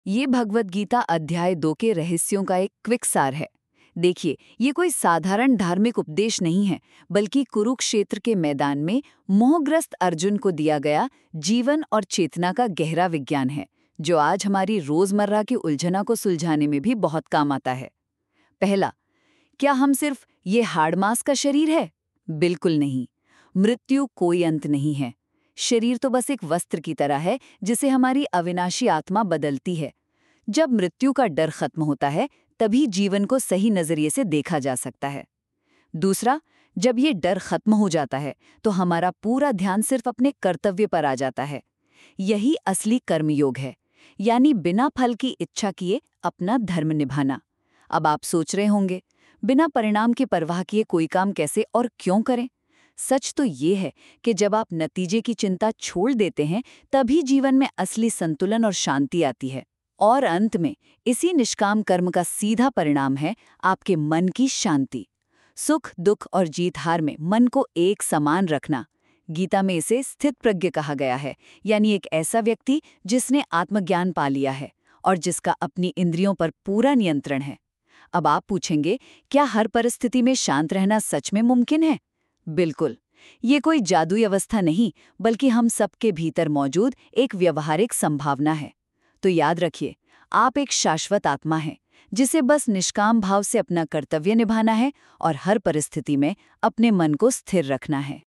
ये भगवत गीता अध्याय 2 के रहस्यों का एक क्विक सार है। देखिए, ये कोई साधारण धार्मिक उपदेश नहीं है, बल्कि कुरुक्षेत्र के मैदान में मोहग्रस्त अर्जुन को दिया गया जीवन और चेतना का गहरा विज्ञान है, जो आज हमारी रोजमर्रा की उलझना को सुलझाने में भी बहुत काम आता है। पहला, क्या हम सिर्फ ये हाड़ मांस का शरीर है? बिल्कुल नहीं। मृत्यु कोई अंत नहीं है। शरीर तो बस एक वस्त्र की तरह है जिसे हमारी अविनाशी आत्मा बदलती है। जब मृत्यु का डर खत्म होता है, तभी जीवन को सही नजरिए से देखा जा सकता है। दूसरा, जब ये डर खत्म हो जाता है, तो हमारा पूरा ध्यान सिर्फ अपने कर्तव्य पर आ जाता है। यही असली कर्मयोग है, यानी बिना फल की इच्छा किए अपना धर्म निभाना। अब आप सोच रहे होंगे, बिना परिणाम की परवाह किए कोई काम कैसे और क्यों करें? सच तो ये है कि जब आप नतीजे की चिंता छोड़ देते हैं, तभी जीवन में असली संतुलन और शांति आती है। और अंत में इसी निष्काम कर्म का सीधा परिणाम है आपके मन की शांति। सुख, दुख और जीत हार में मन को एक समान रखना। गीता में इसे स्थित प्रज्ञ कहा गया है, यानी एक ऐसा व्यक्ति जिसने आत्मज्ञान पा लिया है और जिसका अपनी इंद्रियों पर पूरा नियंत्रण है। अब आप पूछेंगे, क्या हर परिस्थिति में शांत रहना सच में मुमकिन है? बिल्कुल। ये कोई जादुई अवस्था नहीं, बल्कि हम सबके भीतर मौजूद एक व्यवहारिक संभावना है। तो याद रखिए, आप एक शाश्वत आत्मा हैं, जिसे बस निष्काम भाव से अपना कर्तव्य निभाना है और हर परिस्थिति में अपने मन को स्थिर रखना है।